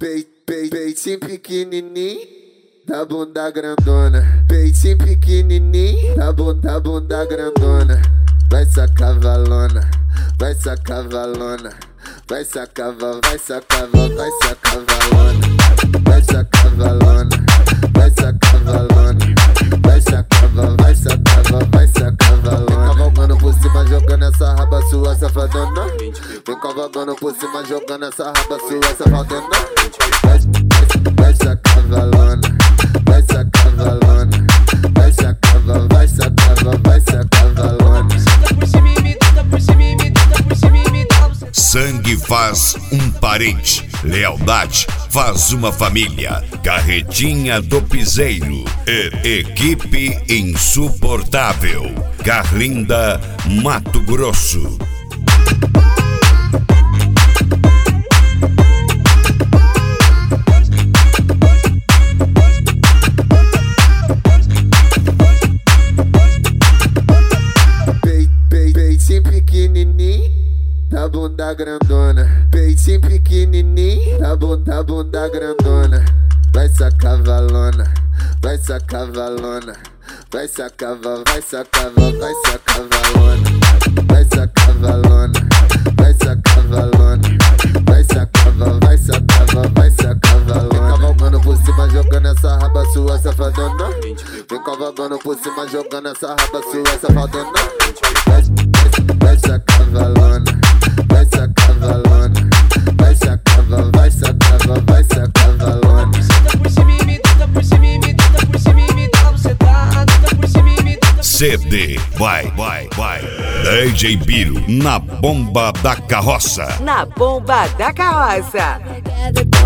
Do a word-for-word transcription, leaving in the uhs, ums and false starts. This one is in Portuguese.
Pei, pei, peitinho pequenininho, da bunda grandona. Peitinho pequenininho, da bunda, bunda grandona. Vai sacar valona, vai sacar valona. Vai sacar, vai sacar, vai sacar valona. Vai sacar valona, vai sacar valona. Vai sacar, vai sacar, vai sacar valona. Vem cavalgando por cima, jogando essa raba sua safadona. Vem cavalgando por cima, jogando essa raba sua safadona. Vai, vai, vai sacar valona, vai sacar valona. Vai sacar, vai sacar, vai sacar valona. Sangue faz um parente, lealdade faz uma família. Carretinha do Piseiro e equipe insuportável. Carlinda, Mato Grosso. Peitinho pequenininho, da bunda grandona. Peitinho pequenininho, da bunda, bunda grandona. Vai sacar valona, vai sacar valona. Vai sacar, vai sacar, vai sacar valona. Vai sacar valona, vai sacar valona. Vai sacar, vai sacar, vai sacar valona. Vem cavalgando por cima, jogando essa raba sua safadona. Vem cavalgando por cima, jogando essa raba sua safadona. Vai, vai, vai sacar valona, vai sacar valona. Vai sacar, vai sacar, vai sacar valona. C D, vai, vai, vai. D J Biro, na bomba da carroça. Na bomba da carroça.